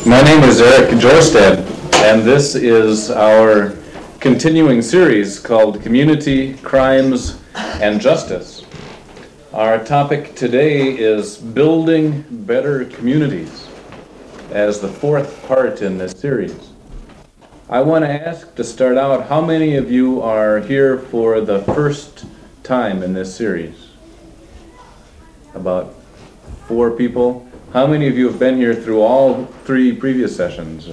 My name is Eric Jorstad, and this is our continuing series called Community, Crimes, and Justice. Our topic today is Building Better Communities as the fourth part in this series. I want to ask to start out, how many of you are here for the first time in this series? About 4 people. How many of you have been here through all 3 previous sessions?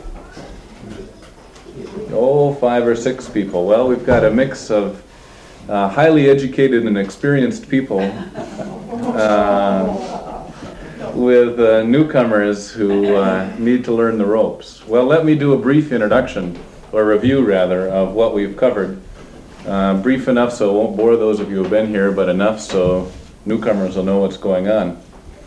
Oh, 5 or 6 people. Well, we've got a mix of highly educated and experienced people with newcomers who need to learn the ropes. Well, let me do a brief introduction, or review rather, of what we've covered. Brief enough so it won't bore those of you who've been here, but enough so newcomers will know what's going on.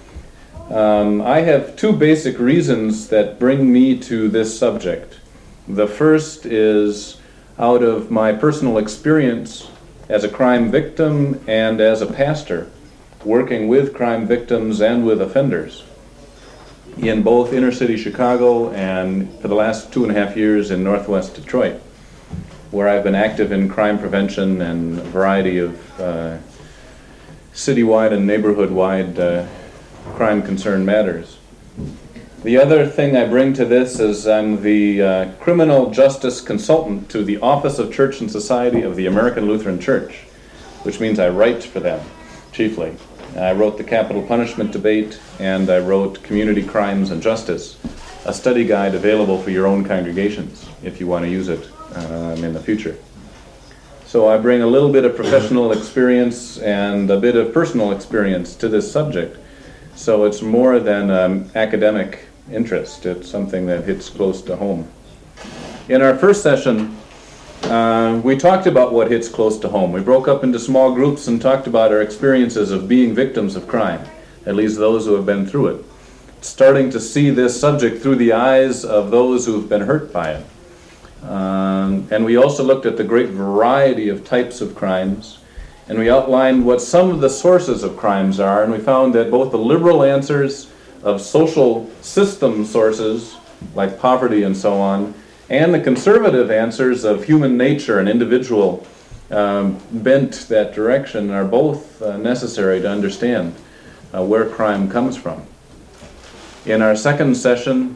I have 2 basic reasons that bring me to this subject. The first is out of my personal experience as a crime victim and as a pastor, working with crime victims and with offenders in both inner city Chicago and for the last 2.5 years in Northwest Detroit, where I've been active in crime prevention and a variety of citywide and neighborhood-wide crime concern matters. The other thing I bring to this is I'm the criminal justice consultant to the Office of Church and Society of the American Lutheran Church, which means I write for them, chiefly. I wrote the Capital Punishment Debate, and I wrote Community Crimes and Justice, a study guide available for your own congregations if you want to use it in the future. So I bring a little bit of professional experience and a bit of personal experience to this subject. So it's more than academic interest. It's something that hits close to home. In our first session, we talked about what hits close to home. We broke up into small groups and talked about our experiences of being victims of crime, at least those who have been through it. Starting to see this subject through the eyes of those who have been hurt by it. And we also looked at the great variety of types of crimes, and we outlined what some of the sources of crimes are, and we found that both the liberal answers of social system sources, like poverty and so on, and the conservative answers of human nature and individual bent that direction are both necessary to understand where crime comes from. In our second session,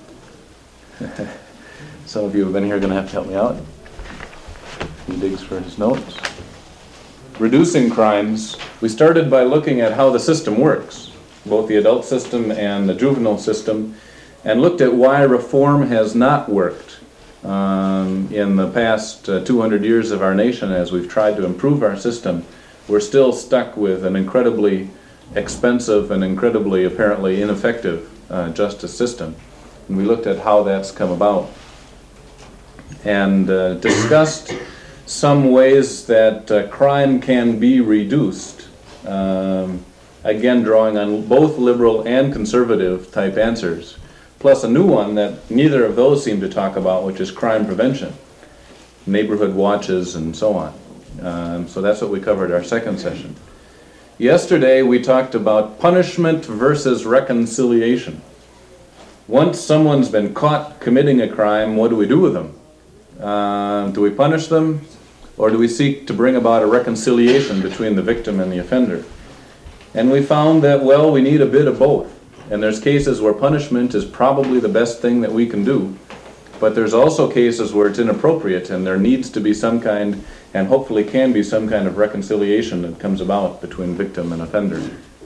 some of you who have been here are going to have to help me out. He digs for his notes. Reducing crimes, we started by looking at how the system works, both the adult system and the juvenile system, and looked at why reform has not worked in the past 200 years of our nation. As we've tried to improve our system, we're still stuck with an incredibly expensive and incredibly apparently ineffective justice system. And we looked at how that's come about and discussed some ways that crime can be reduced, again drawing on both liberal and conservative type answers, plus a new one that neither of those seem to talk about, which is crime prevention, neighborhood watches and so on. So that's what we covered our second session. Yesterday we talked about punishment versus reconciliation. Once someone's been caught committing a crime, what do we do with them? Do we punish them, or do we seek to bring about a reconciliation between the victim and the offender? And we found that, well, we need a bit of both. And there's cases where punishment is probably the best thing that we can do, but there's also cases where it's inappropriate and there needs to be some kind, and hopefully can be some kind of reconciliation that comes about between victim and offender.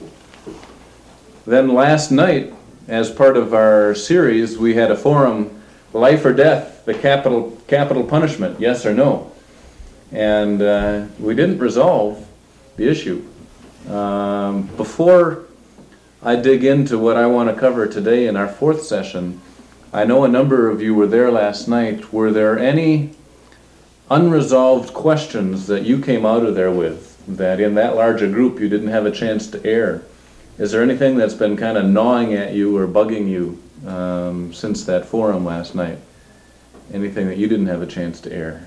Then last night, as part of our series, we had a forum, Life or Death, the capital punishment, yes or no? And we didn't resolve the issue. Before I dig into what I want to cover today in our fourth session, I know a number of you were there last night. Were there any unresolved questions that you came out of there with, that in that larger group you didn't have a chance to air? Is there anything that's been kind of gnawing at you or bugging you since that forum last night? Anything that you didn't have a chance to air?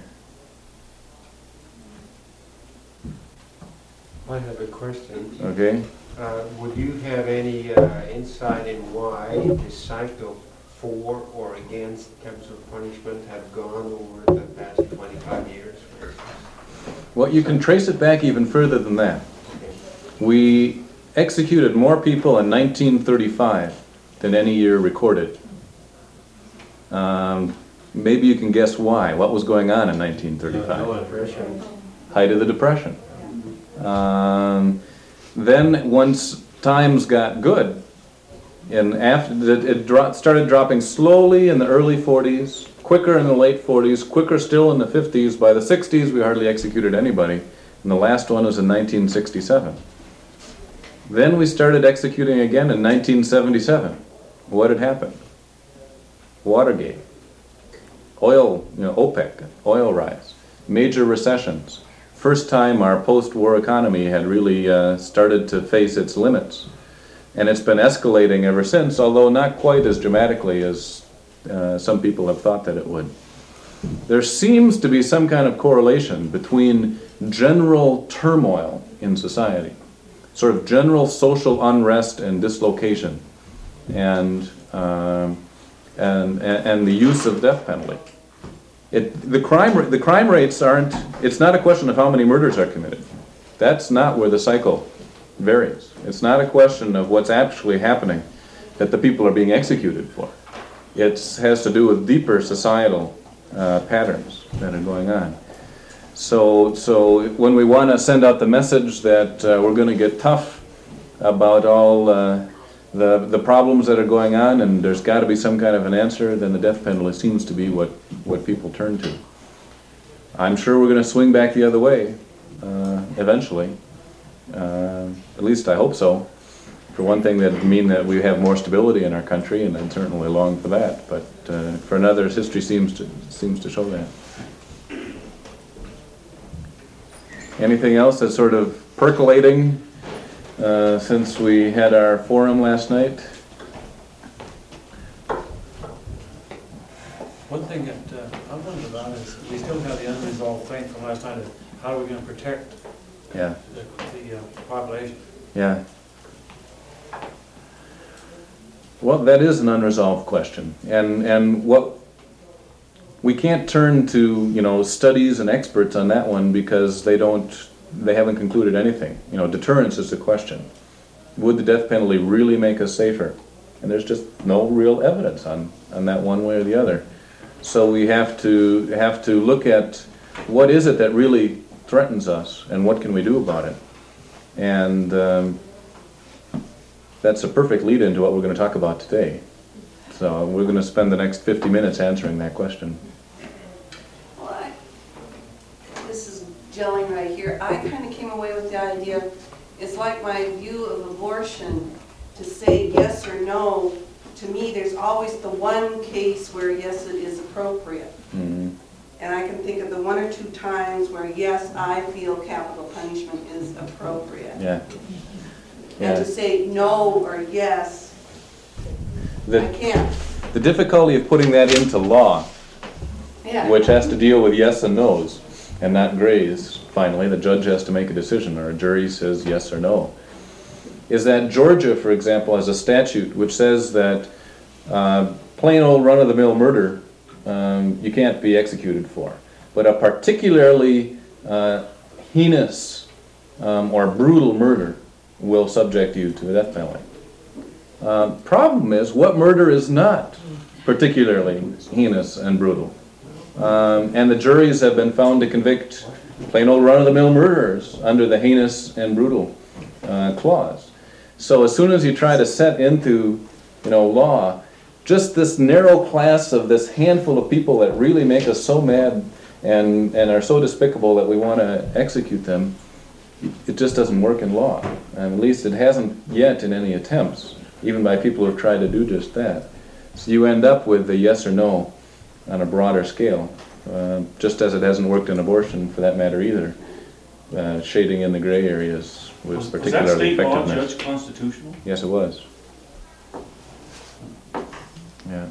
I have a question. Okay. Would you have any insight in why the cycle for or against capital punishment have gone over the past 25 years? Well, you can trace it back even further than that. We executed more people in 1935 than any year recorded. Maybe you can guess why. What was going on in 1935? Height of the Depression. Then once times got good, and after started dropping slowly in the early 40s, quicker in the late 40s, quicker still in the 50s. By the 60s, we hardly executed anybody, and the last one was in 1967. Then we started executing again in 1977. What had happened? Watergate, oil, OPEC, oil rise, major recessions. First time our post-war economy had really started to face its limits. And it's been escalating ever since, although not quite as dramatically as some people have thought that it would. There seems to be some kind of correlation between general turmoil in society, sort of general social unrest and dislocation, and the use of death penalty. The crime rates aren't. It's not a question of how many murders are committed. That's not where the cycle varies. It's not a question of what's actually happening that the people are being executed for. It has to do with deeper societal patterns that are going on. So when we want to send out the message that we're going to get tough about all the problems that are going on, and there's got to be some kind of an answer, then the death penalty seems to be what people turn to. I'm sure we're going to swing back the other way eventually. At least I hope so. For one thing, that would mean that we have more stability in our country, and I'd certainly long for that. But for another, history seems to show that. Anything else that's sort of percolating since we had our forum last night? One thing that I wondered about is we still have the unresolved thing from last night. Is how are we going to protect the population? Yeah. Well, that is an unresolved question, and what we can't turn to studies and experts on that one because they haven't concluded anything. Deterrence is the question. Would the death penalty really make us safer? And there's just no real evidence on that one way or the other. So we have to look at what is it that really threatens us and what can we do about it. And that's a perfect lead into what we're going to talk about today. So we're going to spend the next 50 minutes answering that question. Well, this is gelling right here. I kind of came away with the idea, it's like my view of abortion, to say yes or no. To me, there's always the one case where yes, it is appropriate. Mm-hmm. And I can think of the one or two times where yes, I feel capital punishment is appropriate. Yeah. And to say no or yes, I can't. The difficulty of putting that into law, which has to deal with yes and no's and not grays, finally, the judge has to make a decision, or a jury says yes or no, is that Georgia, for example, has a statute which says that plain old run-of-the-mill murder you can't be executed for. But a particularly heinous or brutal murder will subject you to the death penalty. Problem is, what murder is not particularly heinous and brutal? And the juries have been found to convict plain old run-of-the-mill murderers under the heinous and brutal clause. So as soon as you try to set into law just this narrow class of this handful of people that really make us so mad and are so despicable that we want to execute them, it just doesn't work in law. And at least it hasn't yet in any attempts, even by people who have tried to do just that. So you end up with a yes or no on a broader scale, just as it hasn't worked in abortion for that matter either. Shading in the gray areas was particularly effectiveness. Was that state law judged constitutional? Yes, it was. Yeah.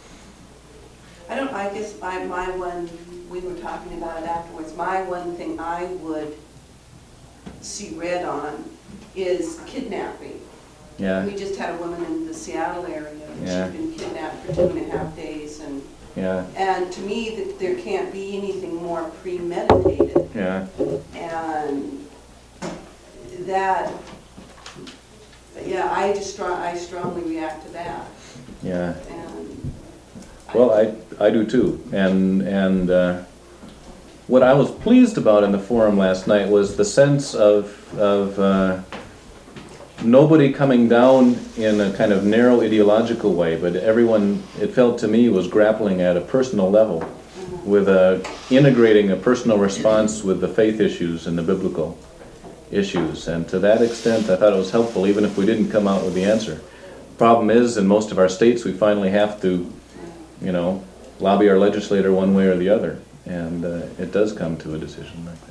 I guess my one, we were talking about it afterwards, my one thing I would see red on is kidnapping. Yeah. We just had a woman in the Seattle area, Yeah. she'd been kidnapped for for 2.5 days, and Yeah, to me, there can't be anything more premeditated, yeah, and that, yeah, I strongly react to that, yeah. and. Well, I do too. And what I was pleased about in the forum last night was the sense of nobody coming down in a kind of narrow ideological way, but everyone, it felt to me, was grappling at a personal level with integrating a personal response with the faith issues and the biblical issues. And to that extent, I thought it was helpful, even if we didn't come out with the answer. Problem is, in most of our states, we finally have to, lobby our legislator one way or the other. And it does come to a decision like that.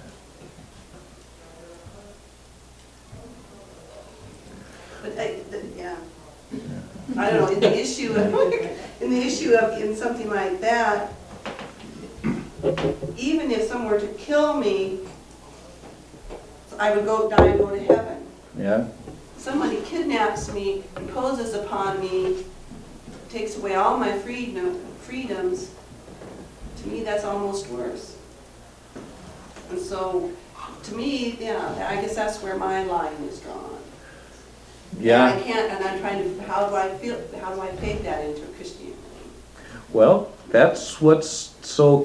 But yeah, I don't know, in the issue of something like that, even if someone were to kill me, I would die and go to heaven. Yeah? Somebody kidnaps me, imposes upon me, takes away all my freedoms, to me that's almost worse. And so, to me, yeah, I guess that's where my line is drawn. Yeah. I can't, and I'm trying to, how do I take that into Christianity? Well, that's what's so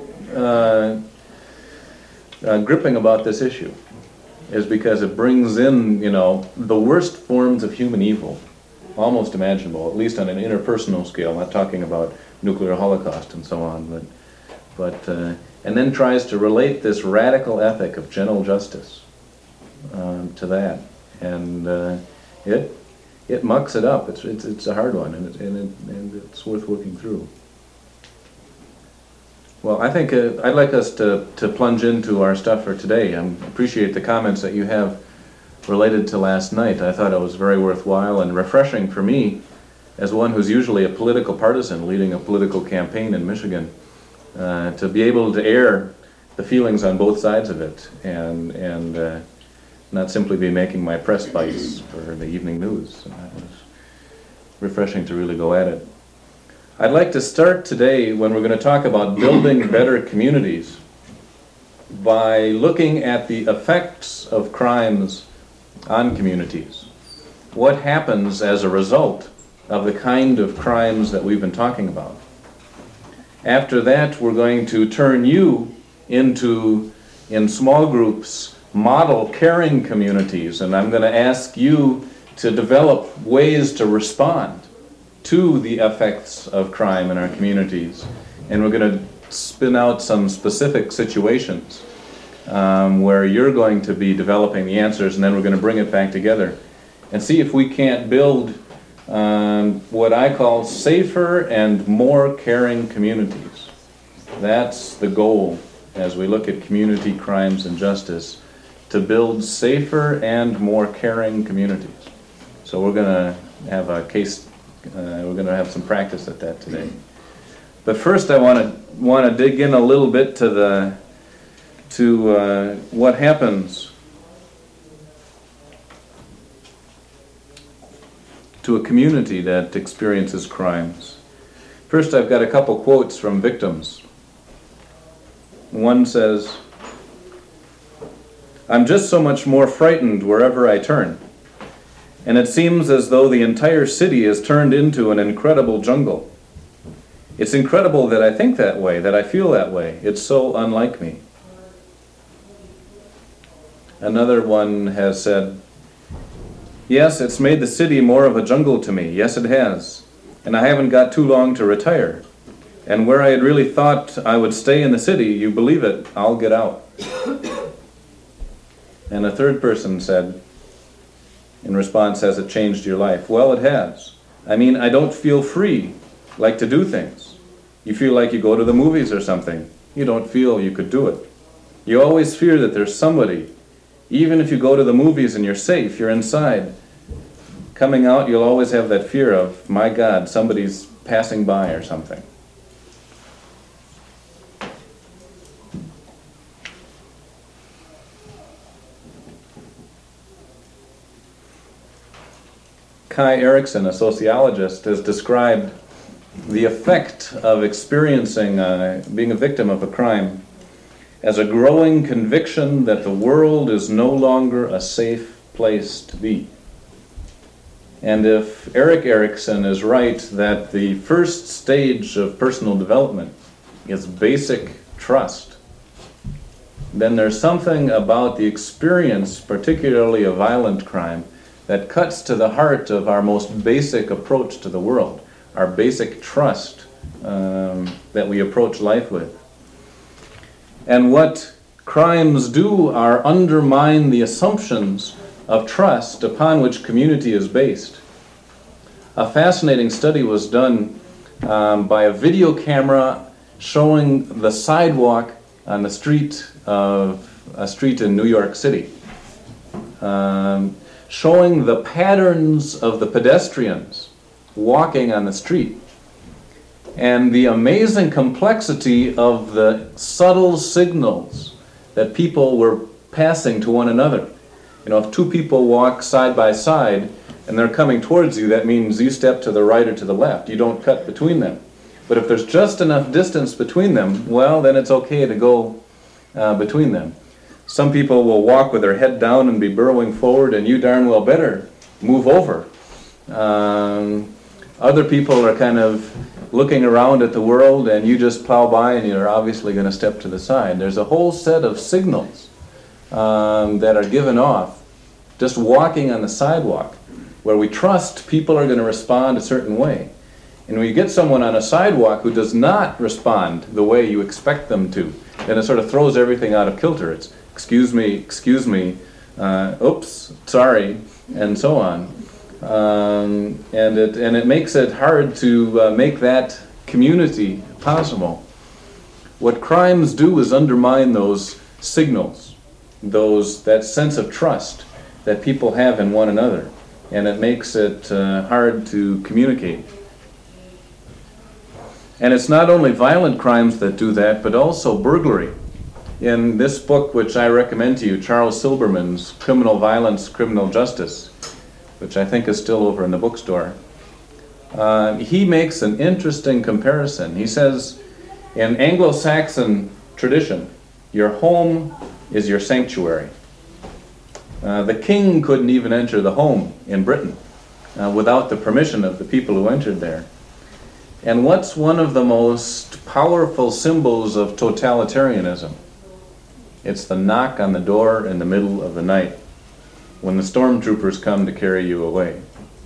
gripping about this issue, is because it brings in, the worst forms of human evil, almost imaginable, at least on an interpersonal scale, not talking about nuclear holocaust and so on, but and then tries to relate this radical ethic of general justice to that, and it mucks it up. It's a hard one, and it's worth working through. Well, I think I'd like us to plunge into our stuff for today. I appreciate the comments that you have related to last night. I thought it was very worthwhile and refreshing for me, as one who's usually a political partisan leading a political campaign in Michigan, to be able to air the feelings on both sides of it, and not simply be making my press bites for the evening news. And that was refreshing to really go at it. I'd like to start today, when we're going to talk about building better communities, by looking at the effects of crimes on communities. What happens as a result of the kind of crimes that we've been talking about? After that, we're going to turn you into, in small groups, model caring communities, and I'm going to ask you to develop ways to respond to the effects of crime in our communities. And we're going to spin out some specific situations where you're going to be developing the answers, and then we're going to bring it back together and see if we can't build what I call safer and more caring communities. That's the goal as we look at community crimes and justice, to build safer and more caring communities. So we're going to have a case. We're going to have some practice at that today. But first, I want to dig in a little bit to what happens to a community that experiences crimes. First, I've got a couple quotes from victims. One says, "I'm just so much more frightened wherever I turn. And it seems as though the entire city is turned into an incredible jungle. It's incredible that I think that way, that I feel that way. It's so unlike me." Another one has said, "Yes, it's made the city more of a jungle to me. Yes, it has. And I haven't got too long to retire. And where I had really thought I would stay in the city, you believe it, I'll get out." And a third person said, in response, "Has it changed your life?" Well, it has. I mean, I don't feel free, like to do things. You feel like you go to the movies or something. You don't feel you could do it. You always fear that there's somebody. Even if you go to the movies and you're safe, you're inside. Coming out, you'll always have that fear of, my God, somebody's passing by or something. Kai Erikson, a sociologist, has described the effect of experiencing, being a victim of a crime as a growing conviction that the world is no longer a safe place to be. And if Erik Erikson is right that the first stage of personal development is basic trust, then there's something about the experience, particularly of violent crime, that cuts to the heart of our most basic approach to the world, our basic trust that we approach life with. And what crimes do are undermine the assumptions of trust upon which community is based. A fascinating study was done by a video camera showing the sidewalk on the street of a street in New York City, showing the patterns of the pedestrians walking on the street and the amazing complexity of the subtle signals that people were passing to one another. You know, if two people walk side by side and they're coming towards you, that means you step to the right or to the left. You don't cut between them. But if there's just enough distance between them, well, then it's okay to go between them. Some people will walk with their head down and be burrowing forward, and you darn well better move over. Other people are kind of looking around at the world, and you just plow by and you're obviously going to step to the side. There's a whole set of signals that are given off just walking on the sidewalk, where we trust people are going to respond a certain way. And when you get someone on a sidewalk who does not respond the way you expect them to, then it sort of throws everything out of kilter. It's excuse me, oops, sorry, and so on. And it makes it hard to make that community possible. What crimes do is undermine those signals, that sense of trust that people have in one another, and it makes it hard to communicate. And it's not only violent crimes that do that, but also burglary. In this book, which I recommend to you, Charles Silberman's Criminal Violence, Criminal Justice, which I think is still over in the bookstore, he makes an interesting comparison. He says, in Anglo-Saxon tradition, your home is your sanctuary. The king couldn't even enter the home in Britain without the permission of the people who entered there. And what's one of the most powerful symbols of totalitarianism? It's the knock on the door in the middle of the night when the stormtroopers come to carry you away.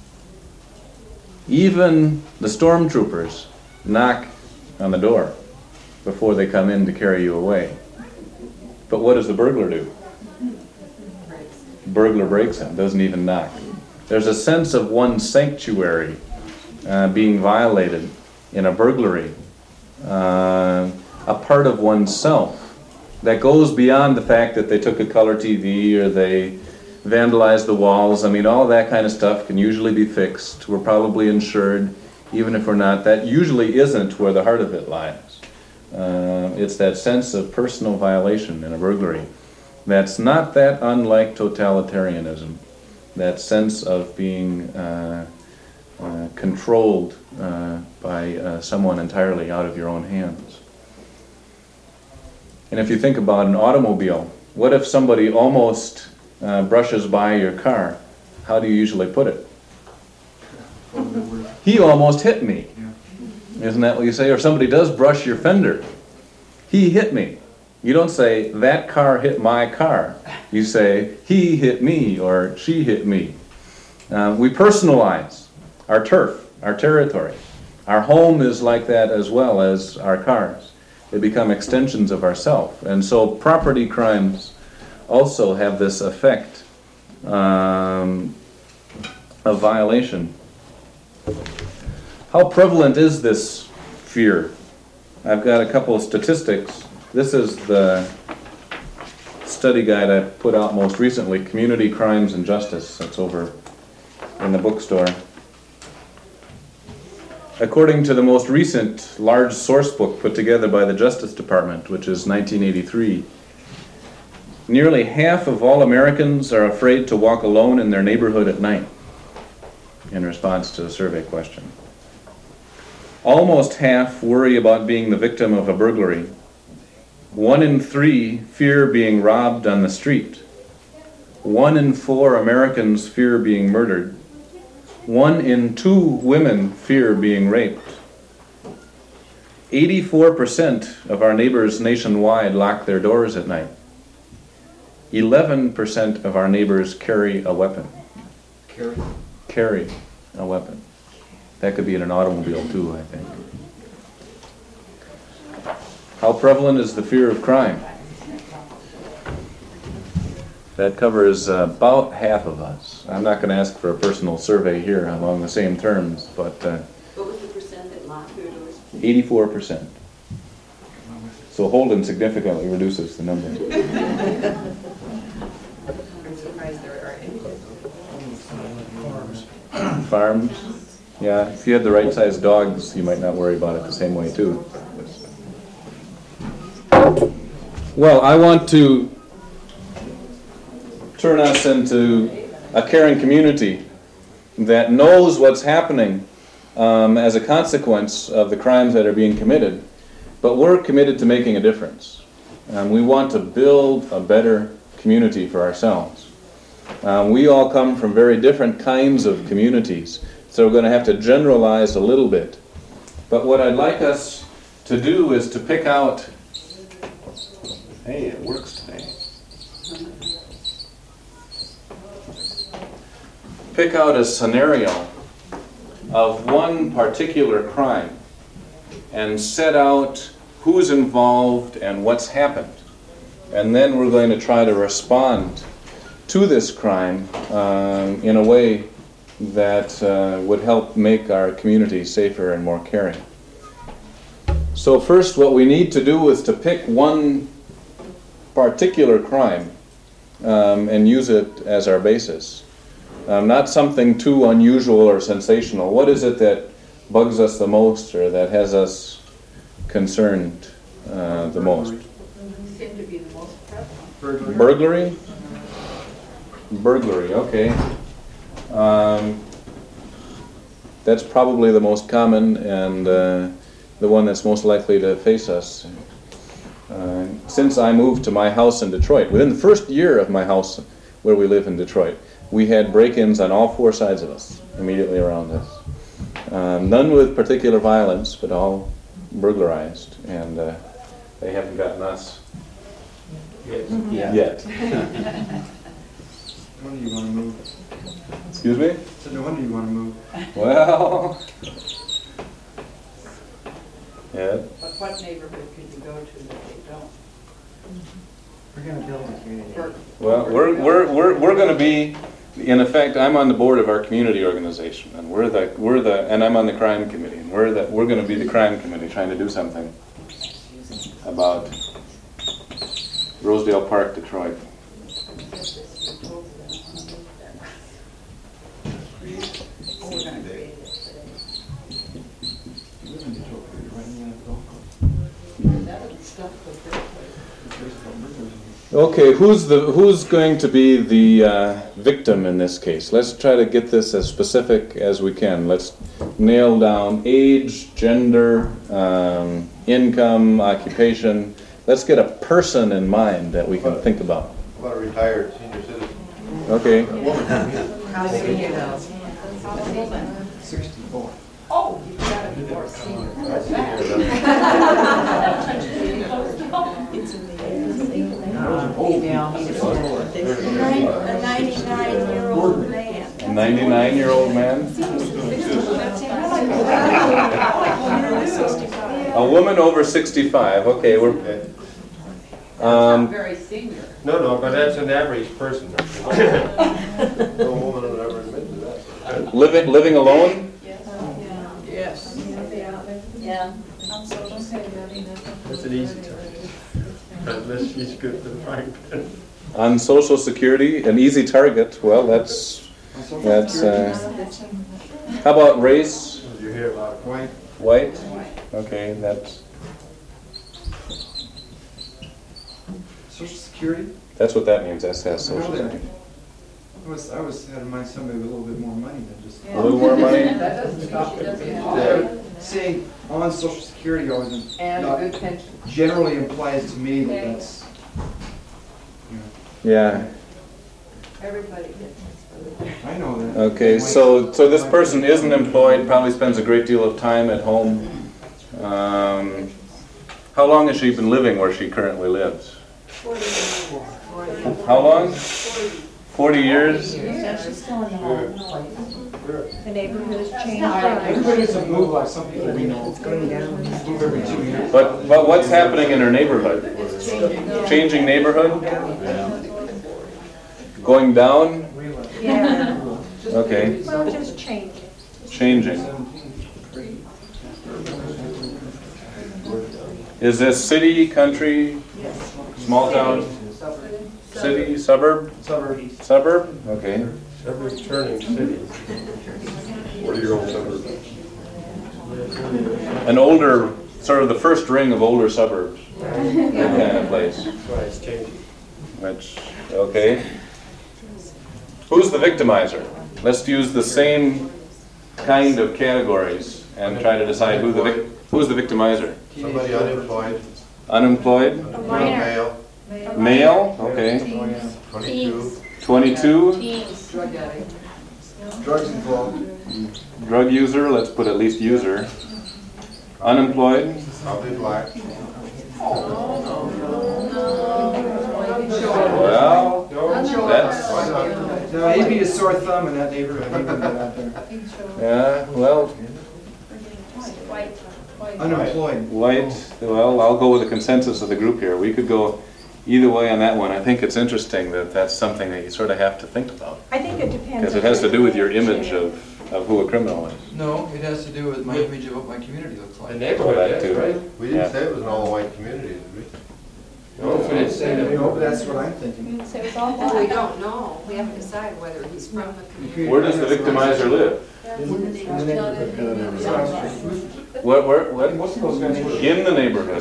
Even the stormtroopers knock on the door before they come in to carry you away. But what does the burglar do? The burglar breaks in, doesn't even knock. There's a sense of one's sanctuary being violated in a burglary, a part of oneself that goes beyond the fact that they took a color TV or they vandalized the walls. I mean, all that kind of stuff can usually be fixed. We're probably insured, even if we're not. That usually isn't where the heart of it lies. It's that sense of personal violation in a burglary that's not that unlike totalitarianism, that sense of being controlled by someone entirely out of your own hands. And if you think about an automobile, what if somebody almost brushes by your car? How do you usually put it? He almost hit me. Isn't that what you say? Or somebody does brush your fender. He hit me. You don't say, that car hit my car. You say, he hit me or she hit me. We personalize our turf, our territory. Our home is like that as well as our cars. They become extensions of ourself. And so property crimes also have this effect of violation. How prevalent is this fear? I've got a couple of statistics. This is the study guide I put out most recently, Community Crimes and Justice. That's over in the bookstore. According to the most recent large source book put together by the Justice Department, which is 1983, nearly half of all Americans are afraid to walk alone in their neighborhood at night, in response to a survey question. Almost half worry about being the victim of a burglary. 1 in 3 fear being robbed on the street. 1 in 4 Americans fear being murdered. 1 in 2 women fear being raped. 84% of our neighbors nationwide lock their doors at night. 11% of our neighbors carry a weapon. Carry a weapon. That could be in an automobile too, I think. How prevalent is the fear of crime? That covers about half of us. I'm not going to ask for a personal survey here along the same terms, but What was the percent that locked their doors? 84%. So Holden significantly reduces the number. I'm surprised there are any. Farms? Yeah, if you had the right sized dogs, you might not worry about it the same way too. Well, I want to turn us into a caring community that knows what's happening as a consequence of the crimes that are being committed, but we're committed to making a difference. We want to build a better community for ourselves. We all come from very different kinds of communities, so we're going to have to generalize a little bit. But what I'd like us to do is to pick out, hey, it works today. Pick out a scenario of one particular crime and set out who's involved and what's happened. And then we're going to try to respond to this crime in a way that would help make our community safer and more caring. So first, what we need to do is to pick one particular crime and use it as our basis. Not something too unusual or sensational. What is it that bugs us the most or that has us concerned the most? Seem to be the most prevalent. Burglary? Burglary, okay. That's probably the most common and the one that's most likely to face us. Since I moved to my house in Detroit, within the first year of my house where we live in Detroit, we had break-ins on all 4 sides of us, immediately around us. None with particular violence, but all burglarized, and they haven't gotten us yet. When do you want to move? Excuse me? So no wonder you want to move. Well, yeah. But what neighborhood could you go to that they don't? We're going to build a community. Well, we're going to be, in effect, I'm on the board of our community organization, and and I'm on the crime committee, and we're going to be the crime committee trying to do something about Rosedale Park, Detroit. Oh, we're gonna create it You live in Detroit, you're running in a golf course. today. That would stuff the first place. There's some burglars in Okay, who's going to be the victim in this case? Let's try to get this as specific as we can. Let's nail down age, gender, income, occupation. Let's get a person in mind that we can think about. About a retired senior citizen. Okay. How do you know? 64. Oh, you've got to be more senior. Email me. A 99-year-old man. A 99-year-old man? A woman over 65. Okay, we're. Okay. Not very senior. No, but that's an average person. No woman would ever admit to that. Living alone? Yes. Yeah. That's an easy target. Unless she's good for the frying pan. On Social Security, an easy target. Well, that's. How about race? Did you hear about White. White? Okay, that's Social Security? what that means. That's Social Really? Security. I was had in mind somebody with a little bit more money than just. A little more money? That doesn't stop it. saying on social security always And a good pension. generally implies to me that Okay. that's, Yeah. Everybody gets I know that. Okay, so this person isn't employed, probably spends a great deal of time at home. How long has she been living where she currently lives? 40 years. How long? 40. 40 years? Yeah, she's still in the home. The neighborhood has changed. Everybody gets a move like some people we know. It's going down. Move every 2 years. But what's happening in her neighborhood? Changing neighborhood? Going down? Yeah, Okay, well, just change it. changing. Is this city, country, small town? City, suburb? Suburb. Suburb? Okay. Every turning city. What are your own suburbs? An older, sort of the first ring of older suburbs. That kind of place. That's why it's changing. Which, okay. Who's the victimizer? Let's use the same kind of categories and try to decide who's the victimizer. Somebody unemployed, Unemployed? male, Male? Okay. 22, 22? drug addict. Drugs involved. Drug user, let's put at least user. Unemployed? probably black. Well, that's, Why not? Now, he'd be a sore thumb in that neighborhood, he wouldn't get out there. yeah, well, Unemployed. white, well, I'll go with the consensus of the group here. We could go either way on that one. I think it's interesting that that's something that you sort of have to think about. I think it depends. Because it has to do with your image of who a criminal is. No, it has to do with my image of what my community looks The like. neighborhood, that yes, too. right? We Yeah. didn't say it was an all-white community, did we? No, we didn't say that. You know, but that's what I'm thinking. So it's all Well, we don't know. We haven't decided whether he's from the community. Where does the victimizer live? What? Most of those guys were. In the neighborhood.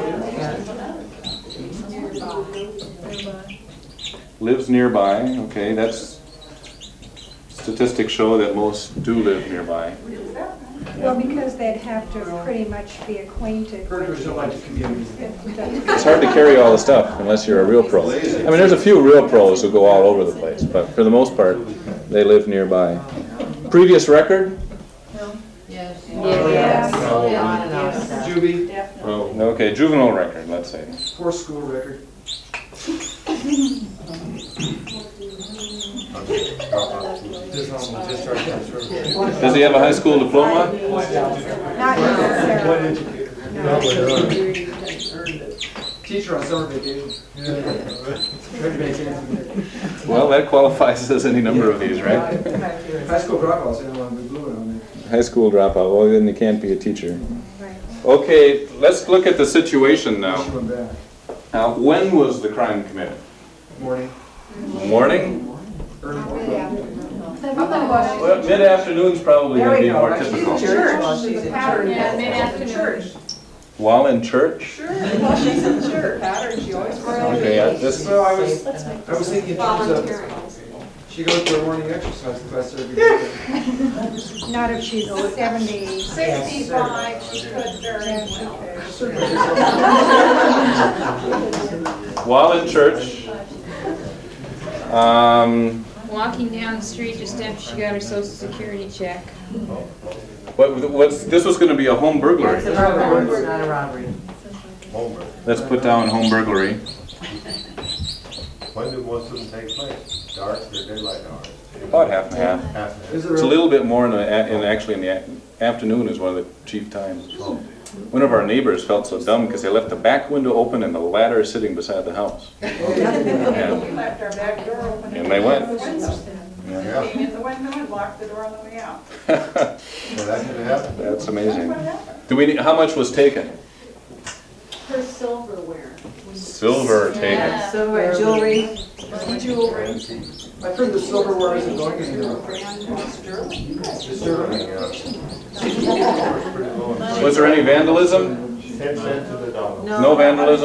Lives nearby, okay, that's, statistics show that most do live nearby. Well, because they'd have to pretty much be acquainted Herders don't like the community. with It's hard to carry all the stuff unless you're a real pro. I mean, there's a few real pros who go all over the place, but for the most part, they live nearby. Previous record? Yes. Yes. Juvie, Okay, juvenile record, let's say. poor school record. Does he have a high school diploma? Not necessarily. Teacher on summer vacation. Everybody can't. Well, that qualifies as any number of these, right? High school dropouts, they don't want to be blue on there. High school dropout, well, then you can't be a teacher. Right. Okay, let's look at the situation now. She went back. Now, when was the crime committed? Morning, Morning? early morning. Well, mid-afternoon's probably There going to we be go. more Right. typical. Church. She's in church. Yeah, mid-afternoon. While in church? Well, she's in church. Pattern, she always wears. Okay, this, Well, I was thinking in terms of, she goes to her morning exercise class every day. Not if she's 70. 65, she could very well. while in church, Walking down the street just after she got her social security check. this was gonna be a home burglary. It's a burglary, it's not a robbery. Homer. Let's put down home burglary. When do most of them take place? Dark or daylight hours? About half and half. Half and Is half. It's a little bit more actually in the afternoon is one of the chief times. One of our neighbors felt so dumb because they left the back window open and the ladder sitting beside the house. We left our back door open. And they went. Yeah, Came in the window and locked the door on the way out. so that could happen. That's amazing. How much was taken? Her silverware. Silver taken. Silver, jewelry. Jewelry. I've heard the silverware isn't going anywhere. Sterling, pretty low. Was there any vandalism? 10 cents to the dollar. No vandalism?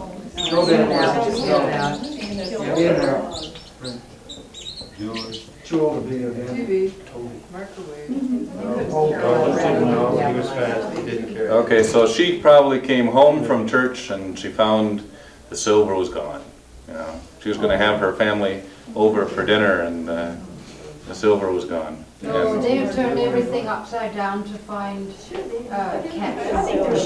No, they don't. Just get it out. Yeah, in there. Jewelry. too old to be a TV, Toby. microwave. No, he was fast, he didn't care. Okay, so she probably came home from church and she found the silver was gone. You know, she was gonna have her family over for dinner and the silver was gone. No, And they have turned everything upside down to find cats.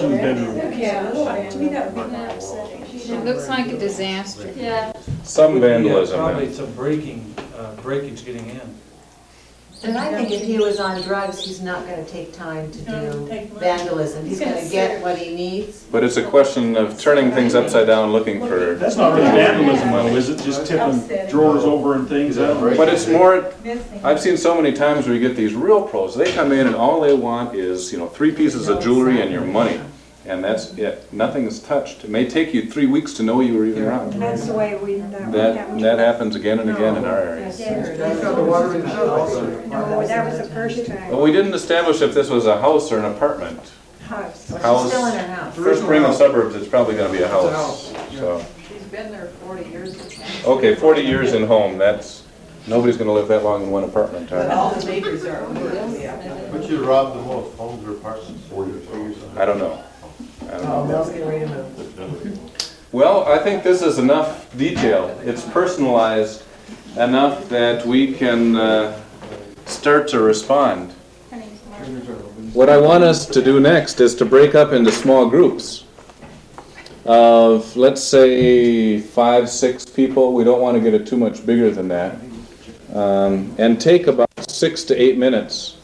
To me, that would be more upsetting. It looks like a disaster. Yeah. some vandalism. Probably some breakage getting in. And I think if he was on drugs, he's not gonna take time to do vandalism. He's gonna get what he needs. But it's a question of turning things upside down, looking for. That's not really vandalism though, is it? Just tipping drawers over and things out? But it's more, I've seen so many times where you get these real pros, they come in and all they want is, 3 pieces of jewelry and your money. And that's it, nothing is touched. It may take you 3 weeks to know you were even robbed. That's the way That happens again and again in our areas. That's got the water in the house. No, that was the first time. But we didn't establish if this was a house or an apartment. House. House. She's still in her house. First spring of suburbs, it's probably gonna be a house, It's a house, so. She's been there 40 years. Okay, 40 years in home, nobody's gonna live that long in one apartment, But huh? all the neighbors are. But you robbed the most homes or apartments? 40 years. I don't know. Bill's getting ready to move. Well, I think this is enough detail. It's personalized enough that we can start to respond. What I want us to do next is to break up into small groups of, let's say, 5, 6 people. We don't want to get it too much bigger than that. And take about 6 to 8 minutes.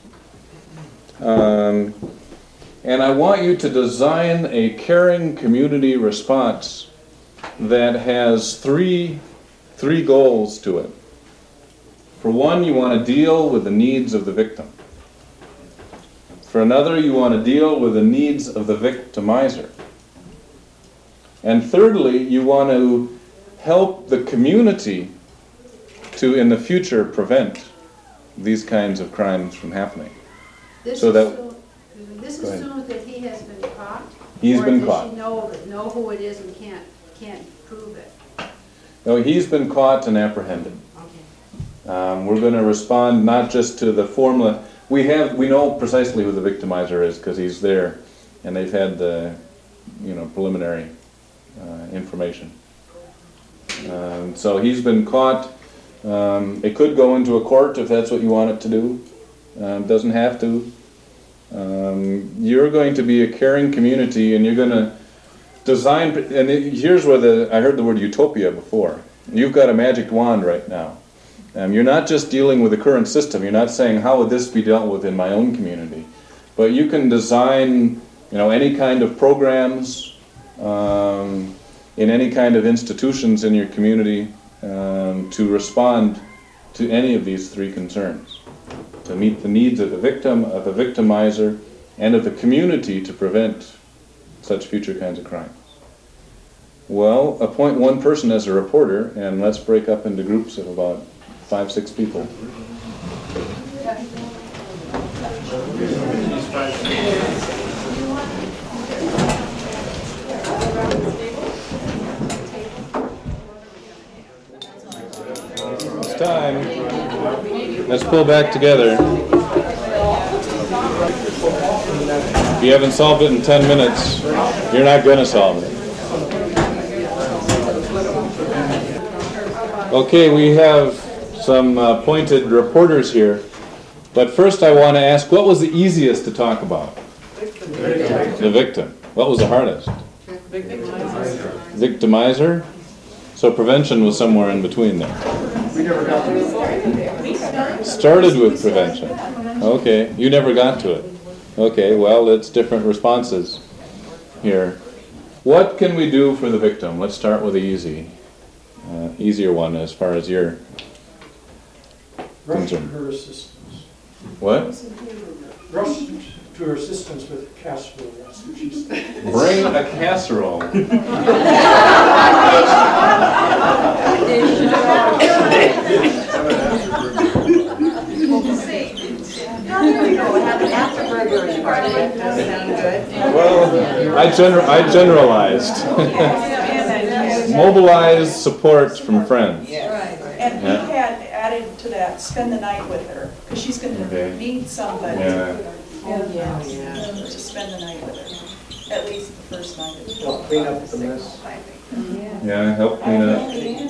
And I want you to design a caring community response that has three goals to it. For one, you want to deal with the needs of the victim. For another, you want to deal with the needs of the victimizer. And thirdly, you want to help the community to, in the future, prevent these kinds of crimes from happening. This assumes that he has been caught? He's been caught. Or does she know who it is and can't prove it? No, he's been caught and apprehended. Okay. We're going to respond not just to the formula. We know precisely who the victimizer is because he's there, and they've had the, preliminary information. So he's been caught. It could go into a court if that's what you want it to do. Doesn't have to. You're going to be a caring community, and you're going to design. And here's where I heard the word utopia before. You've got a magic wand right now. You're not just dealing with the current system. You're not saying how would this be dealt with in my own community, but you can design, any kind of programs in any kind of institutions in your community to respond to any of these 3 concerns. To meet the needs of the victim, of the victimizer, and of the community to prevent such future kinds of crimes. Well, appoint one person as a reporter, and let's break up into groups of about 5, 6 people. It's time. Let's pull back together. If you haven't solved it in 10 minutes, you're not going to solve it. Okay, we have some appointed reporters here. But first I want to ask, what was the easiest to talk about? The victim. What was the hardest? Victimizer. So prevention was somewhere in between there. We never got to it. Started with prevention. Okay, you never got to it. Okay, well, it's different responses here. What can we do for the victim? Let's start with the easier one as far as your Rush to concern. her assistance. What? Rush to her assistance with a casserole, that's what she said. Bring a casserole. Well, I generalized. Mobilize support from friends. And he had added to that that, spend the night with her, because she's gonna Okay. need somebody. Yeah. To spend the night with her, at least the first night. Help clean up the mess. Yeah, help clean up.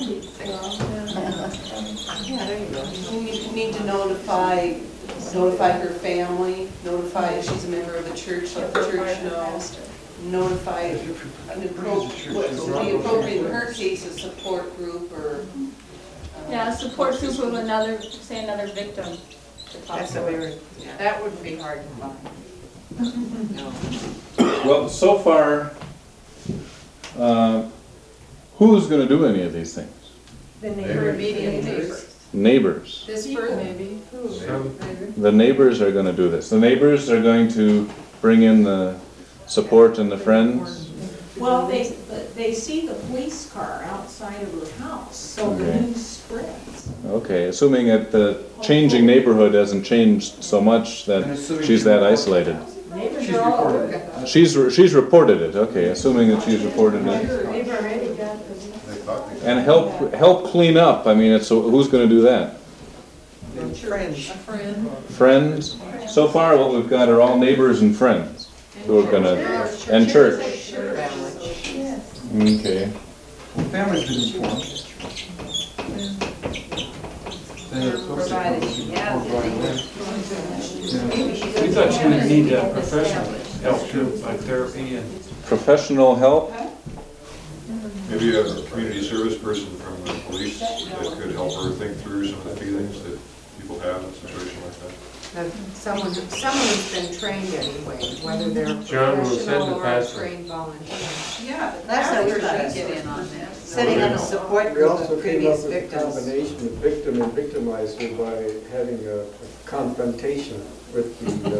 You need to notify her family, notify if she's a member of the church, let the church know. Notify an appropriate, what would be appropriate in her case, a support group or. Yeah, a support group of another, say another victim to talk That's to. what we were, that wouldn't be hard to find. No. Well, so far, who's gonna do any of these things? The Her immediate neighbors. Neighbors. This person, maybe. The neighbors are gonna do this. The neighbors are going to bring in the support and the friends. Well, they see the police car outside of her house, so the Okay. news spreads. Okay, assuming that the changing neighborhood hasn't changed so much that she's that isolated. Neighbors She's are all over reported it. She's reported it, okay, assuming that she's reported it. They've already got the. And help clean up, I mean, who's gonna do that? Friends. Friends? So far, what we've got are all neighbors and friends who are gonna, and church. Okay. Well, family's been informed. They're supposed to Provided she has report right away. We thought she would need professional help too, like therapy and. Professional help? Maybe a community service person from the police that could help her think through some of the feelings that people have in a situation like that. Someone who's been trained anyway, whether they're John will send professional the or a pastor. trained volunteer. Yeah, That's that's what where we're she should get in on that. Setting up a support We group also of came up previous with a victims. combination of victim and victimizer by having a confrontation with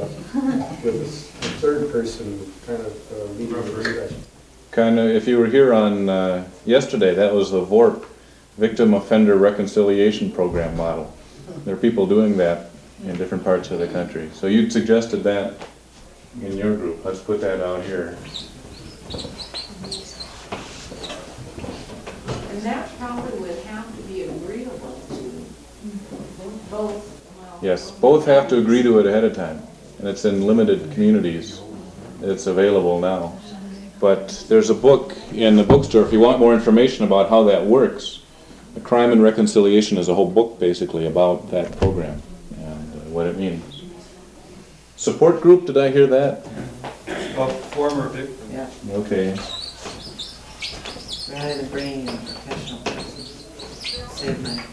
a third person kind of leading the discussion. Kind of, if you were here on yesterday, that was the VORP, Victim Offender Reconciliation Program model. There are people doing that in different parts of the country. So you'd suggested that in your group. Let's put that out here. And that probably would have to be agreeable to both. Yes, both have to agree to it ahead of time. And it's in limited communities. It's available now. But there's a book in the bookstore, if you want more information about how that works. The Crime and Reconciliation is a whole book basically about that program and what it means. Support group, did I hear that? Former victim. Yeah, Okay. rather than bringing in a professional person. Save money.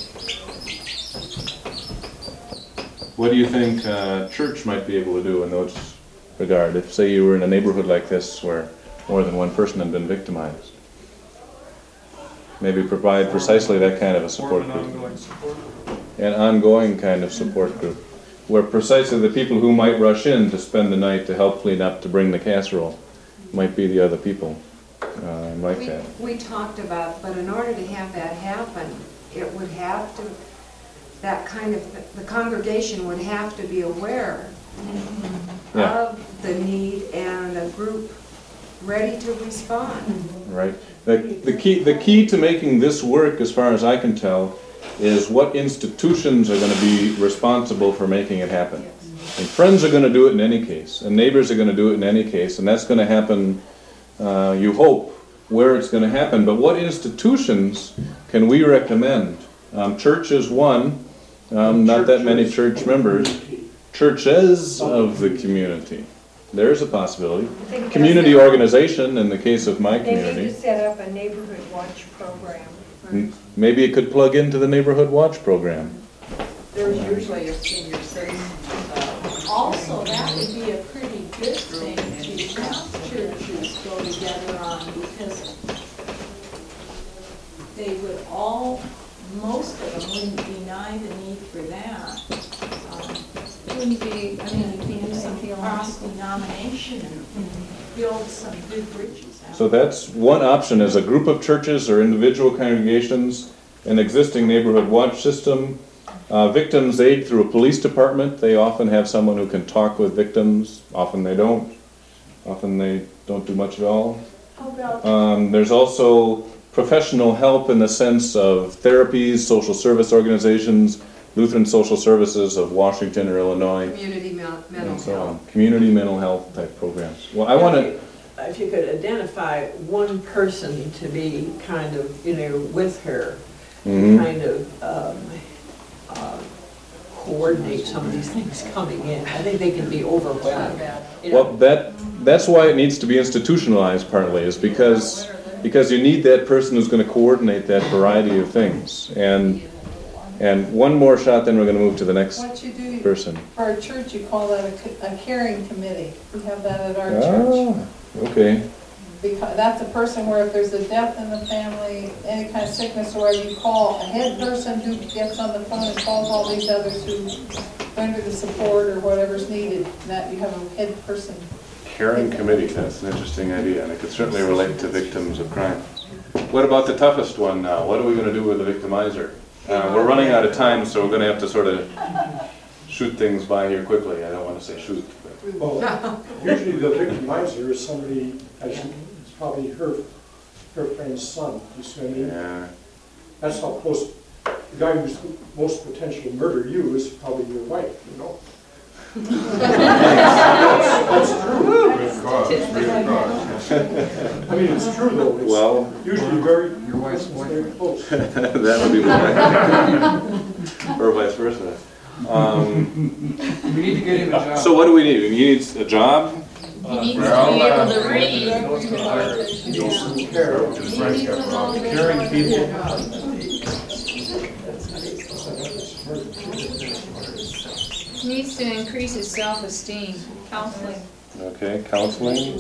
What do you think church might be able to do in those regard? If, say, you were in a neighborhood like this where more than one person had been victimized? Maybe provide precisely that kind of a support Form an group. ongoing support group. An ongoing kind of support group, where precisely the people who might rush in to spend the night to help clean up, to bring the casserole, might be the other people like that. We talked about, but in order to have that happen, it would have to, that kind of, the congregation would have to be aware Yeah. of the need and a group ready to respond. Right. The key to making this work, as far as I can tell, is what institutions are going to be responsible for making it happen. And friends are going to do it in any case, and neighbors are going to do it in any case, and that's going to happen, you hope, where it's going to happen. But what institutions can we recommend? Church is one, not that many church members. Churches of the community. There's a possibility. Community organization, in the case of my They need community. to set up a neighborhood watch program. Maybe it could plug into the Neighborhood Watch program. There's usually a senior citizen. Also, that would be a pretty good thing to have churches go together on, because they would all, most of them wouldn't deny the need for that. Wouldn't be, I mean, you can do something cross-denomination and build some good bridges out. So that's one option, is a group of churches or individual congregations, an existing Neighborhood Watch system, victims aid through a police department. They often have someone who can talk with victims. Often they don't. Often they don't do much at all. How about There's also professional help in the sense of therapies, social service organizations, Lutheran Social Services of Washington or Illinois, Community mental and so health. on. Community mental health type programs. Well, I want to, If you could identify one person to be kind of, with her, kind of coordinate some of these things coming in. I think they can be overwhelmed. well, that's why it needs to be institutionalized partly, is because you need that person who's going to coordinate that variety of things. And one more shot, then we're going to move to the next What you do person. for our church, you call that a caring committee. We have that at our church. Ah, okay. Because that's a person where if there's a death in the family, any kind of sickness, or whatever, you call a head person who gets on the phone and calls all these others who render the support or whatever's needed. And that you have a head person. Caring committee, that's an interesting idea, and it could certainly relate to victims of crime. What about the toughest one now? What are we going to do with the victimizer? We're running out of time, so we're going to have to sort of shoot things by here quickly. I don't want to say shoot. But. Well, usually the victimizer is somebody, it's probably her friend's son, you see what I mean? Yeah. That's how close, the guy who's most potential to murder you is probably your wife, you know? That's true. I mean, it's true though. It's Well, usually very, Your wife's very boyfriend. close. that would be right. Or vice versa. We need to get him a job. So what do we need? He needs a job? He needs to be able to read. Caring people. He needs to increase his self-esteem. Counseling. Okay, counseling.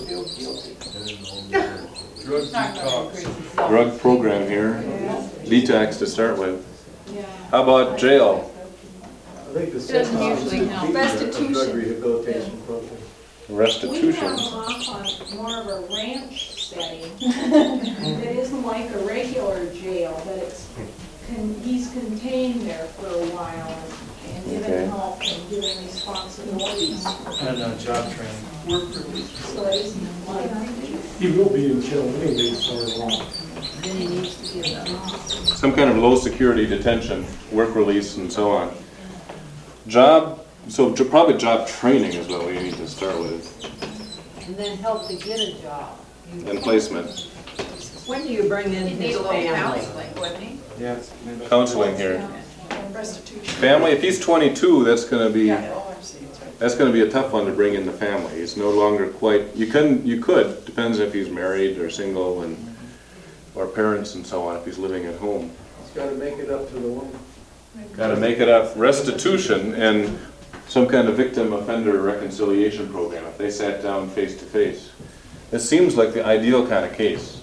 Drug detox. Drug program here. Detox to start with. How about jail? I think the Doesn't usually help. Restitution. Drug rehabilitation program. Restitution. We have him off on more of a ranch setting. It isn't like a regular jail, but he's contained there for a while and given help and given responsibilities. And job training. So it isn't like, He will be in jail anyway for a while. then he needs to get off. Some kind of low security detention, work release and so on. Job, so probably job training is what we need to start with. And then help to get a job. And placement. When do you bring in He'd need his a little family? counseling, wouldn't he? Yes. Counseling here. Restitution. Family, if he's 22, that's going to be a tough one to bring in the family. He's no longer quite, you could, depends if he's married or single or parents and so on, if he's living at home. He's got to make it up to the woman. Got to make it up. Restitution and some kind of victim offender reconciliation program, if they sat down face to face. It seems like the ideal kind of case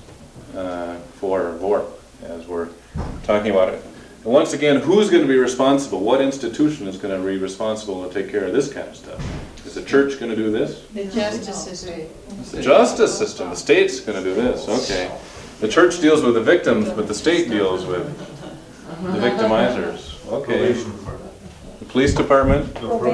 for VORP, as we're talking about it. And once again, who's going to be responsible? What institution is going to be responsible to take care of this kind of stuff? Is the church going to do this? The justice system. The justice system. The state's going to do this. Okay. The church deals with the victims, but the state deals with the victimizers. Okay. The police department.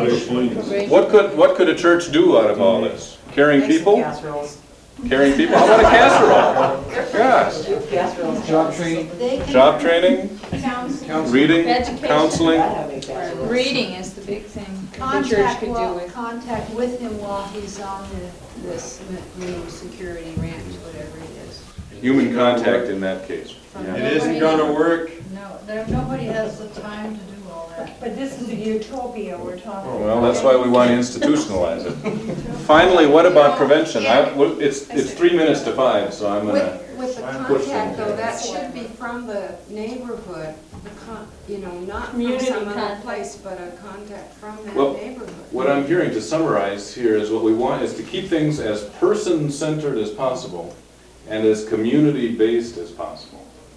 What could a church do out of all this? Caring people? Caring people? How about a casserole? Gosh. Job training. Job training? Reading? Education. Counseling? Reading is the big thing the church could do with. Contact with him while he's on this security ranch, whatever it is. Human contact in that case. Yeah. It isn't gonna work. No, nobody has the time to do all that. But this is a utopia we're talking about. Well, that's why we want to institutionalize it. Finally, what about prevention? It's 3 minutes to 5, so I'm going to... With the contact though, that should be from the neighborhood, not from Community some other contact. place, but a contact from that Well, neighborhood. what I'm hearing to summarize here is what we want is to keep things as person-centered as possible and as community-based as possible.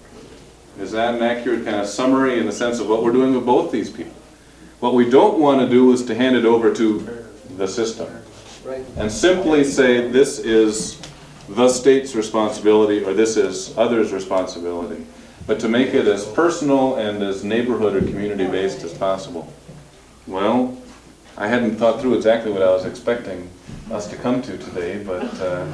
Is that an accurate kind of summary in the sense of what we're doing with both these people? What we don't want to do is to hand it over to the system and simply say this is the state's responsibility or this is others' responsibility, but to make it as personal and as neighborhood or community-based as possible. Well, I hadn't thought through exactly what I was expecting us to come to today, but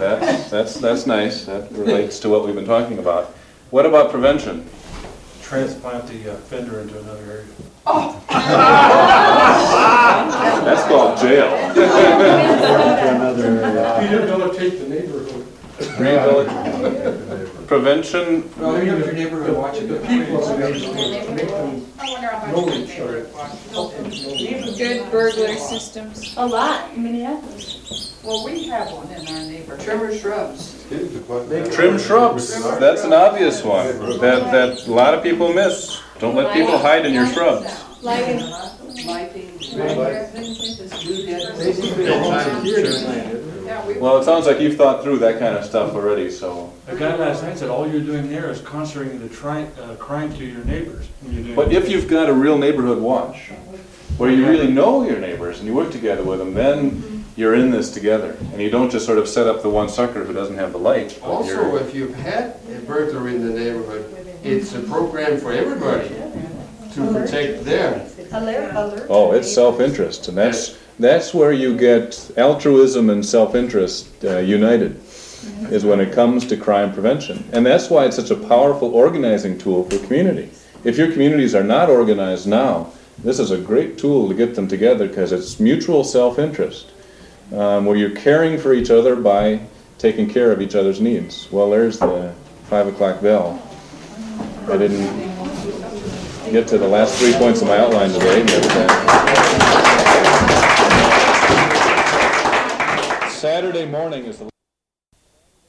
that's nice. That relates to what we've been talking about. What about prevention? Transplant the offender into another area. That's called jail. Rehabilitate the neighborhood. Prevention, Well, even if your neighborhood watching The it. people of the neighborhood, make them know each other. Good burglar systems. A lot in Minneapolis. Well, we have one in our neighborhood. Trimmer shrubs. trim shrubs, that's an obvious one, that a lot of people miss. Don't let people hide in your shrubs. Lighting. Basically, a home security plan, isn't it? Well, it sounds like you've thought through that kind of stuff already, so. A guy last night said all you're doing there is concentrating the crime to your neighbors. when you're doing But if you've got a real neighborhood watch, where you really know your neighbors and you work together with them, then you're in this together. And you don't just sort of set up the one sucker who doesn't have the light. but Also, you're- if you've had a burglary in the neighborhood, it's a program for everybody to protect them. Alert. Oh, it's self-interest, and that's where you get altruism and self-interest united, is when it comes to crime prevention. And that's why it's such a powerful organizing tool for community. If your communities are not organized now, this is a great tool to get them together because it's mutual self-interest, where you're caring for each other by taking care of each other's needs. Well, there's the 5 o'clock bell. I didn't get to the last 3 points of my outline today, but Saturday morning is the